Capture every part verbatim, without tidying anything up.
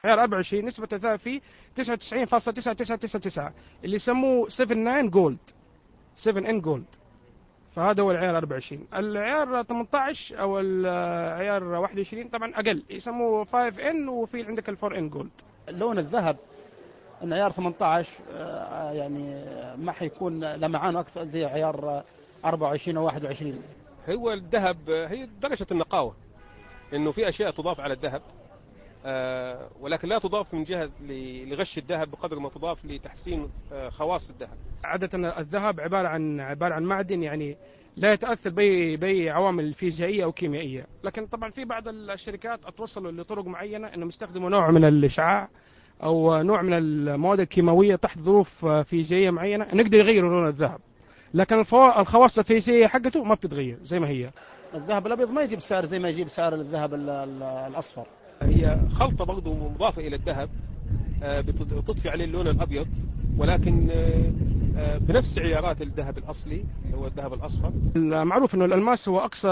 عيار أربعة وعشرين نسبة الذهب فيه تسعة وتسعين فاصلة تسعة تسعة تسعة تسعة، اللي يسموه سبعة تسعة جولد، سبعة إن جولد. فهذا هو العيار أربعة وعشرين. العيار ثمانية عشر او العيار واحد وعشرين طبعا اقل، يسموه خمسة إن، وفي عندك ال أربعة إن جولد. لون الذهب ان عيار ثمانية عشر يعني ما حيكون لمعان اكثر زي عيار أربعة وعشرين او واحد وعشرين. هو الذهب هي درجة النقاوة، انه في اشياء تضاف على الذهب آه ولكن لا تضاف من جهة لغش الذهب بقدر ما تضاف لتحسين آه خواص الذهب. عادة الذهب عبارة عن عبارة عن معدن، يعني لا يتأثر بأي بأي عوامل فيزيائية أو كيميائية. لكن طبعا في بعض الشركات اتوصلوا لطرق معينة أنهم يستخدموا نوع من الإشعاع أو نوع من المواد الكيماوية تحت ظروف فيزيائية معينة نقدر يغيروا لون الذهب، لكن الخواص الفيزيائية حقته ما بتتغير زي ما هي. الذهب الأبيض ما يجيب سعر زي ما يجيب سعر الذهب الأصفر. هي خلطة برضو مضافة إلى الذهب بتضفي عليه اللون الأبيض، ولكن بنفس عيارات الذهب الأصلي اللي هو الذهب الأصفر. المعروف أنه الألماس هو أقصى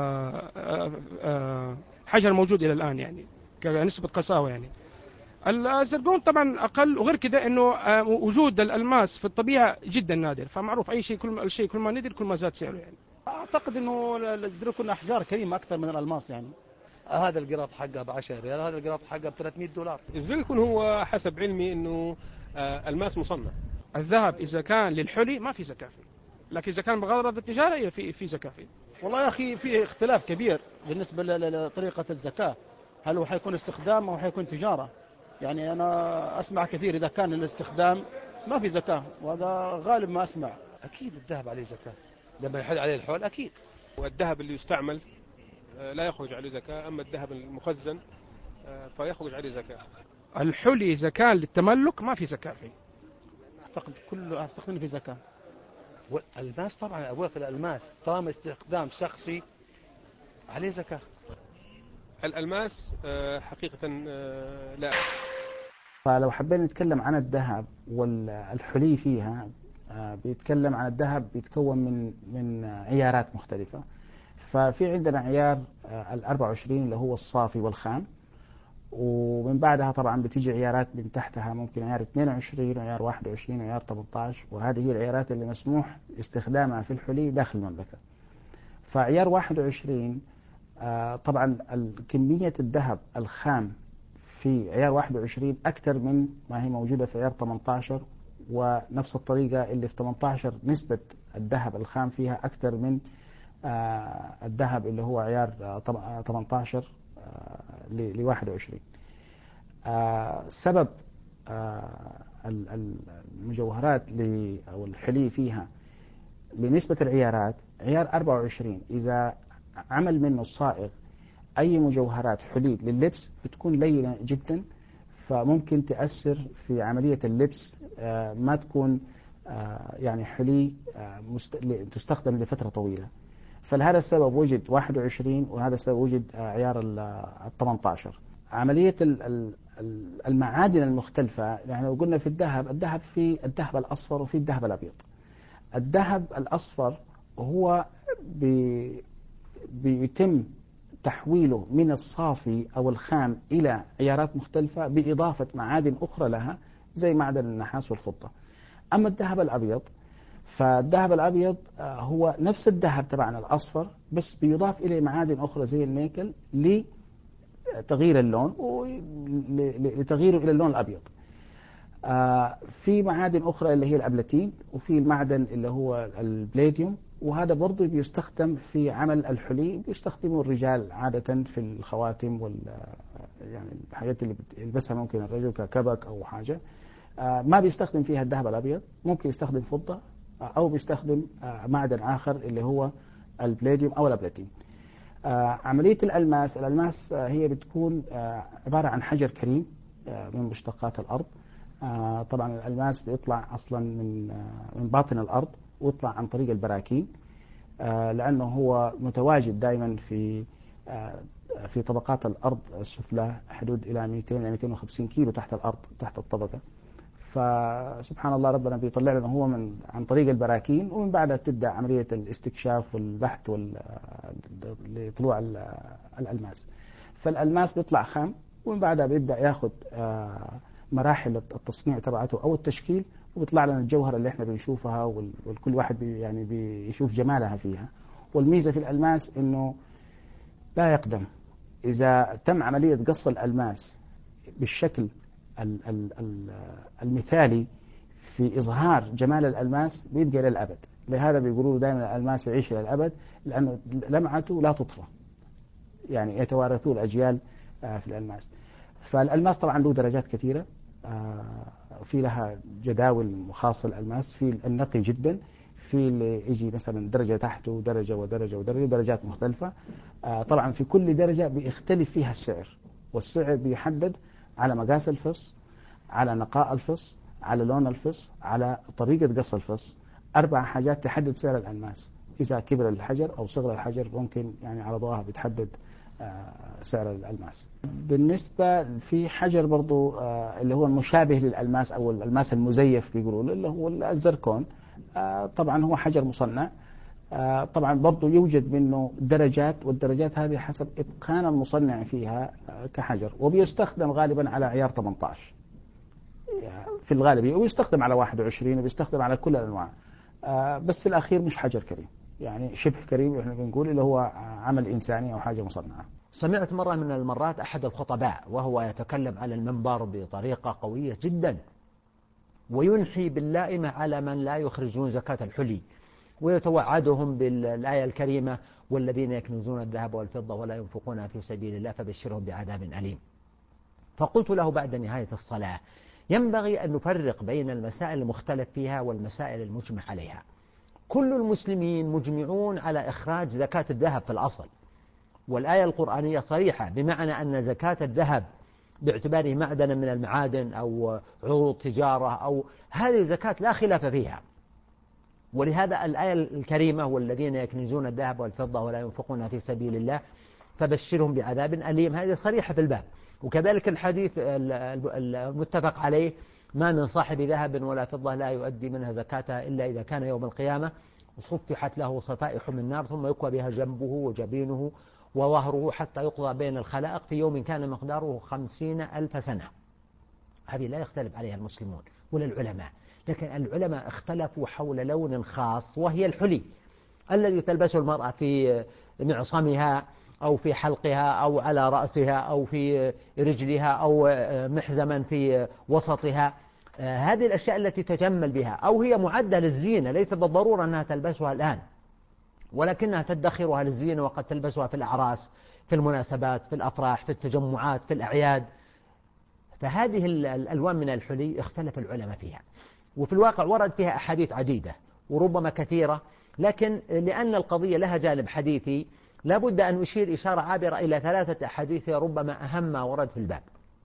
حجر موجود إلى الآن، يعني كنسبة قساوة. يعني الزرقون طبعا أقل، وغير كده أنه وجود الألماس في الطبيعة جدا نادر، فمعروف أي شيء كل ما الشيء كل ما ندر كل ما زاد سعره. يعني أعتقد أنه الزرقون أحجار كريمة أكثر من الألماس. يعني هذا القراط حقه ب عشرة ريال، هذا القراط حقه ب ثلاثمئة دولار. الزرقون هو حسب علمي انه الماس مصنع. الذهب اذا كان للحلي ما في زكاة فيه، لكن اذا كان بغرض التجاره في في زكاة فيه. والله يا اخي في اختلاف كبير بالنسبه لطريقه الزكاه، هل هو حيكون استخدام او حيكون تجاره؟ يعني انا اسمع كثير اذا كان الاستخدام ما في زكاه، وهذا غالب ما اسمع. اكيد الذهب عليه زكاه لما يحل عليه الحول اكيد. والذهب اللي يستعمل لا يخرج عليه زكاة، أما الذهب المخزن فيخرج عليه زكاة. الحلي إذا كان للتملك ما في زكاة فيه. أعتقد كله أعتقد في زكاة. والألماس طبعا أبوك الألماس طالما استخدام شخصي عليه زكاة. الألماس حقيقة لا. فلو حبينا نتكلم عن الذهب والحلي فيها، بيتكلم عن الذهب بيتكون من من عيارات مختلفة. ففي عندنا عيار ال أربعة وعشرين اللي هو الصافي والخام، ومن بعدها طبعا بتيجي عيارات من تحتها، ممكن عيار اثنين وعشرين وعيار واحد وعشرين وعيار ثمانية عشر، وهذه هي العيارات اللي مسموح استخدامها في الحلي داخل المملكة. فعيار واحد وعشرين طبعا كمية الذهب الخام في عيار واحد وعشرين أكثر من ما هي موجودة في عيار ثمانية عشر، ونفس الطريقة اللي في ثمانية عشر نسبة الذهب الخام فيها أكثر من آه الذهب اللي هو عيار آه ثمانية عشر آه ل واحد وعشرين. آه سبب آه المجوهرات أو الحلي فيها لنسبة العيارات، عيار أربعة وعشرين إذا عمل منه الصائغ أي مجوهرات حلي لللبس بتكون لينة جدا، فممكن تأثر في عملية اللبس، آه ما تكون آه يعني حلي آه تستخدم لفترة طويلة. فلهذا السبب وجد واحد وعشرين، وهذا السبب وجد عيار ال ثمانية عشر. عملية المعادن المختلفة، يعني لو قلنا في الذهب، الذهب في الذهب الأصفر وفي الذهب الأبيض. الذهب الأصفر هو بي بيتم تحويله من الصافي أو الخام إلى عيارات مختلفة بإضافة معادن أخرى لها زي معدن النحاس والفضة. أما الذهب الأبيض، فالذهب الأبيض هو نفس الذهب تبعنا الأصفر، بس بيضاف إليه معادن أخرى زي النيكل لتغيير اللون ولتغييره إلى اللون الأبيض. في معادن أخرى اللي هي الأبلاتين، وفي المعدن اللي هو البليديوم، وهذا برضو بيستخدم في عمل الحلي، بيستخدمه الرجال عادة في الخواتم وال يعني الحاجات اللي بيلبسها ممكن الرجل ككبك أو حاجة. ما بيستخدم فيها الذهب الأبيض، ممكن يستخدم فضة أو بيستخدم معدن آخر اللي هو البليديوم أو الأبلاتين. عملية الألماس، الألماس هي بتكون عبارة عن حجر كريم من مشتقات الأرض. طبعا الألماس بيطلع أصلا من من باطن الأرض ويطلع عن طريق البراكين، لأنه هو متواجد دائما في في طبقات الأرض السفلى، حدود إلى مئتين إلى مئتين وخمسين كيلو تحت الأرض تحت الطبقة. فسبحان الله ربنا بيطلع لنا هو من عن طريق البراكين، ومن بعدها تبدأ عملية الاستكشاف والبحث لطلوع الألماس. فالألماس بيطلع خام ومن بعدها بيبدأ ياخد مراحل التصنيع تبعته أو التشكيل، وبيطلع لنا الجوهرة اللي احنا بنشوفها، والكل واحد بي يعني بيشوف جمالها فيها. والميزة في الألماس إنه لا يقدم، إذا تم عملية قص الألماس بالشكل المثالي في إظهار جمال الألماس بيبقى للأبد. لهذا بيقولوا دائما الألماس يعيش للأبد، لأنه لمعته لا تطفى، يعني يتوارثوه الأجيال في الألماس. فالألماس طبعا له درجات كثيرة، في لها جداول خاصة الألماس، في النقي جدا، في اللي يجي مثلا درجة تحته درجة ودرجة ودرجة درجات مختلفة. طبعا في كل درجة بيختلف فيها السعر، والسعر بيحدد على مقاس الفص، على نقاء الفص، على لون الفص، على طريقة قص الفص. أربع حاجات تحدد سعر الألماس. إذا كبر الحجر أو صغر الحجر ممكن يعني على ضوءها بتحدد سعر الألماس. بالنسبة في حجر برضو اللي هو المشابه للألماس أو الألماس المزيف بيقولوا اللي هو الزركون، طبعا هو حجر مصنع، طبعا برضو يوجد منه درجات، والدرجات هذه حسب إتقان المصنع فيها كحجر، وبيستخدم غالبا على عيار ثمانية عشر في الغالبية، ويستخدم على واحد وعشرين، وبيستخدم على كل الأنواع، بس في الأخير مش حجر كريم، يعني شبه كريم احنا بنقول اللي هو عمل إنساني أو حاجة مصنعة. سمعت مرة من المرات أحد الخطباء وهو يتكلم على المنبر بطريقة قوية جدا، وينحي باللائمة على من لا يخرجون زكاة الحلي، ويتوعدهم بالآية الكريمة: والذين يكنزون الذهب والفضة ولا ينفقونها في سبيل الله فبشرهم بعذاب أليم. فقلت له بعد نهاية الصلاة: ينبغي أن نفرق بين المسائل المختلف فيها والمسائل المجمع عليها. كل المسلمين مجمعون على إخراج زكاة الذهب في الأصل، والآية القرآنية صريحة بمعنى أن زكاة الذهب باعتباره معدنا من المعادن أو عروض تجارة أو هذه زكاة لا خلاف فيها. ولهذا الآية الكريمة: والذين يكنزون الذهب والفضة ولا ينفقونها في سبيل الله فبشرهم بعذاب أليم، هذه صريحة في الباب. وكذلك الحديث المتفق عليه: ما من صاحب ذهب ولا فضة لا يؤدي منها زكاتها إلا إذا كان يوم القيامة صفحت له صفائح من نار ثم يكوى بها جنبه وجبينه وظهره حتى يقضى بين الخلائق في يوم كان مقداره خمسين ألف سنة. هذه لا يختلف عليها المسلمون ولا العلماء، لكن العلماء اختلفوا حول لون خاص وهي الحلي الذي تلبسه المرأة في معصمها أو في حلقها أو على رأسها أو في رجلها أو محزما في وسطها. هذه الأشياء التي تجمل بها أو هي معدة للزينة، ليس بالضرورة أنها تلبسها الآن، ولكنها تدخرها للزينة، وقد تلبسها في الأعراس، في المناسبات، في الأفراح، في التجمعات، في الأعياد. فهذه الألوان من الحلي اختلف العلماء فيها، وفي الواقع ورد فيها أحاديث عديدة وربما كثيرة، لكن لأن القضية لها جانب حديثي لابد أن أشير إشارة عابرة إلى ثلاثة أحاديث ربما أهم ما ورد في الباب.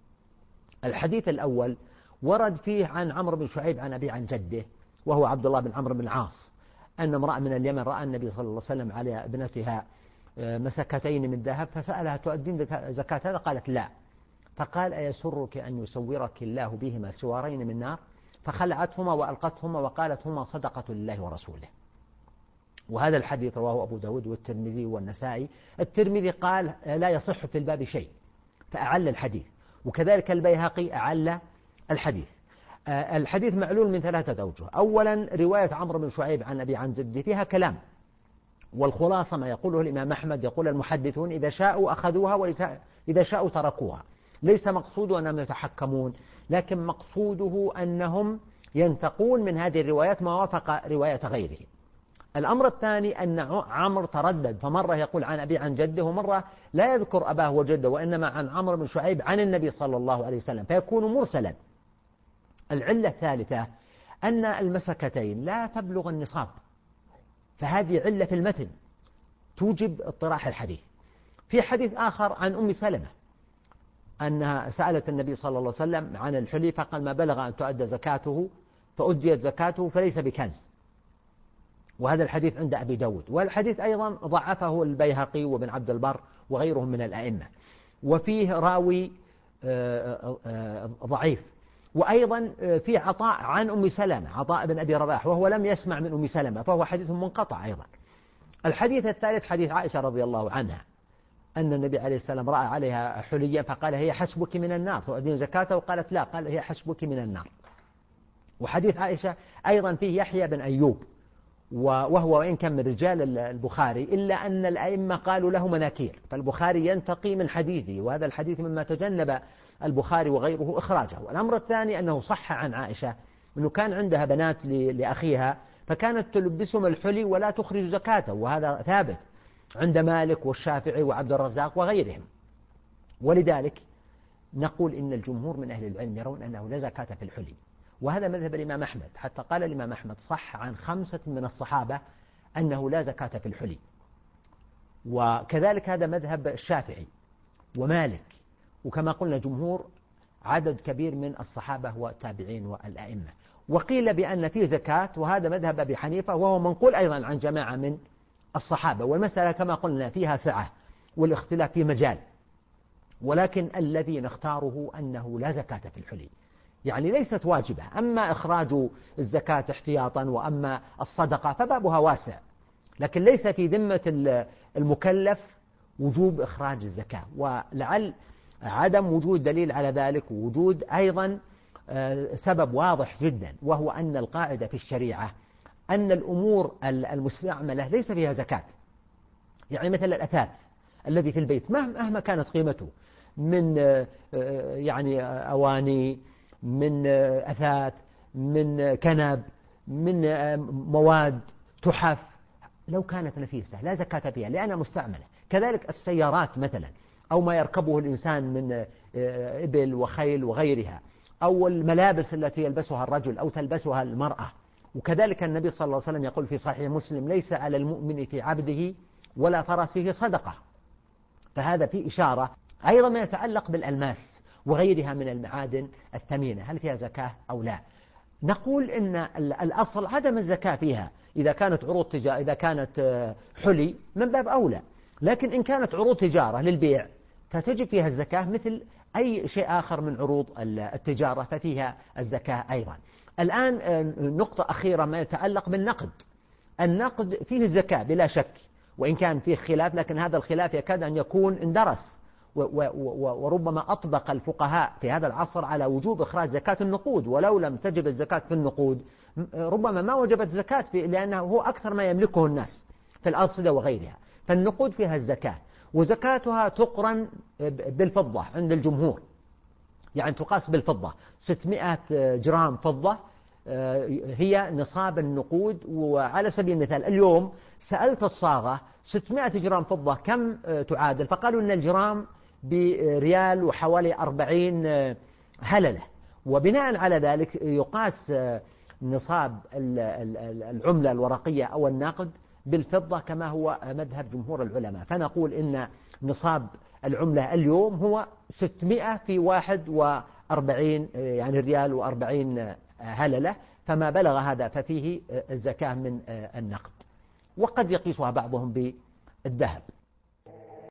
الحديث الأول ورد فيه عن عمرو بن شعيب عن أبي عن جده، وهو عبد الله بن عمرو بن العاص، أن امرأة من اليمن رأى النبي صلى الله عليه وسلم على ابنتها مسكتين من ذهب فسألها: تؤدين زكاة هذا؟ قالت: لا. فقال: أيسرك أن يسورك الله بهما سوارين من نار؟ فخلعتهما وألقتهما وقالت: هما صدقة لله ورسوله. وهذا الحديث رواه أبو داود والترمذي والنسائي. الترمذي قال لا يصح في الباب شيء فأعل الحديث، وكذلك البيهقي أعل الحديث. الحديث معلول من ثلاثة أوجه. أولا، رواية عمرو بن شعيب عن أبي عن جدي فيها كلام، والخلاصة ما يقوله الإمام أحمد، يقول المحدثون: إذا شاءوا أخذوها وإذا شاءوا تركوها. ليس مقصوده أنهم يتحكمون، لكن مقصوده أنهم ينتقون من هذه الروايات ما وافق رواية غيره. الأمر الثاني أن عمرو تردد، فمرة يقول عن أبي عن جده، ومرة لا يذكر أباه وجده وإنما عن عمرو بن شعيب عن النبي صلى الله عليه وسلم، فيكون مرسلا. العلة الثالثة أن المسكتين لا تبلغ النصاب، فهذه علة في المتن توجب اطراح الحديث. في حديث آخر عن أم سلمة أنها سألت النبي صلى الله عليه وسلم عن الحلي فقال: ما بلغ أن تؤدى زكاته فأديت زكاته فليس بكنز. وهذا الحديث عند أبي داود، والحديث أيضا ضعفه البيهقي وابن عبد البر وغيرهم من الأئمة، وفيه راوي ضعيف. وأيضا في عطاء عن أم سلمة، عطاء بن أبي رباح، وهو لم يسمع من أم سلمة، فهو حديث منقطع أيضا. الحديث الثالث حديث عائشة رضي الله عنها أن النبي عليه السلام رأى عليها حليا فقال هي حسبك من النار تؤدين زكاته، وقالت لا، قال هي حسبك من النار. وحديث عائشة أيضا فيه يحيى بن أيوب، وهو وإن كان من رجال البخاري إلا أن الأئمة قالوا له مناكير، فالبخاري ينتقي من حديثه، وهذا الحديث مما تجنب البخاري وغيره إخراجه. والأمر الثاني أنه صح عن عائشة أنه كان عندها بنات لأخيها فكانت تلبسهم الحلي ولا تخرج زكاته، وهذا ثابت عند مالك والشافعي وعبد الرزاق وغيرهم. ولذلك نقول إن الجمهور من أهل العلم يرون أنه لا زكاة في الحلي، وهذا مذهب الإمام أحمد، حتى قال الإمام أحمد صح عن خمسة من الصحابة أنه لا زكاة في الحلي. وكذلك هذا مذهب الشافعي ومالك، وكما قلنا جمهور عدد كبير من الصحابة والتابعين والأئمة. وقيل بأن فيه زكاة، وهذا مذهب أبي حنيفة، وهو منقول أيضا عن جماعة من الصحابة. والمسألة كما قلنا فيها سعة والاختلاف في مجال، ولكن الذي نختاره أنه لا زكاة في الحلي، يعني ليست واجبة. أما إخراج الزكاة احتياطا وأما الصدقة فبابها واسع، لكن ليس في ذمة المكلف وجوب إخراج الزكاة. ولعل عدم وجود دليل على ذلك ووجود أيضا سبب واضح جدا، وهو أن القاعدة في الشريعة أن الأمور المستعملة ليس فيها زكاة. يعني مثل الأثاث الذي في البيت مهما كانت قيمته من يعني أواني، من أثاث، من كنب، من مواد تحف، لو كانت نفيسة لا زكاة فيها لأنها مستعملة. كذلك السيارات مثلا، أو ما يركبه الإنسان من إبل وخيل وغيرها، أو الملابس التي يلبسها الرجل أو تلبسها المرأة. وكذلك النبي صلى الله عليه وسلم يقول في صحيح مسلم ليس على المؤمن في عبده ولا فرسه صدقة. فهذا في إشارة. أيضا ما يتعلق بالألماس وغيرها من المعادن الثمينة، هل فيها زكاة أو لا؟ نقول إن الأصل عدم الزكاة فيها إذا كانت عروض تجارة، إذا كانت حلي من باب أولى. لكن إن كانت عروض تجارة للبيع فتجب فيها الزكاة مثل أي شيء آخر من عروض التجارة، ففيها الزكاة أيضا. الآن نقطة أخيرة ما يتعلق بالنقد. النقد فيه الزكاة بلا شك، وإن كان فيه خلاف، لكن هذا الخلاف يكاد أن يكون اندرس، وربما أطبق الفقهاء في هذا العصر على وجوب إخراج زكاة النقود، ولو لم تجب الزكاة في النقود ربما ما وجبت زكاة، لأنه هو أكثر ما يملكه الناس في الأرصدة وغيرها. فالنقود فيها الزكاة، وزكاتها تقرن بالفضة عند الجمهور، يعني تقاس بالفضة. ستمائة جرام فضة هي نصاب النقود. وعلى سبيل المثال اليوم سألت الصاغة ستمائة جرام فضة كم تعادل، فقالوا أن الجرام بريال وحوالي أربعين هللة. وبناء على ذلك يقاس نصاب العملة الورقية أو النقد بالفضة كما هو مذهب جمهور العلماء. فنقول إن نصاب العملة اليوم هو ستمائة في واحد وأربعين، يعني ريال وأربعين هللة، فما بلغ هذا ففيه الزكاة من النقد. وقد يقيسها بعضهم بالذهب.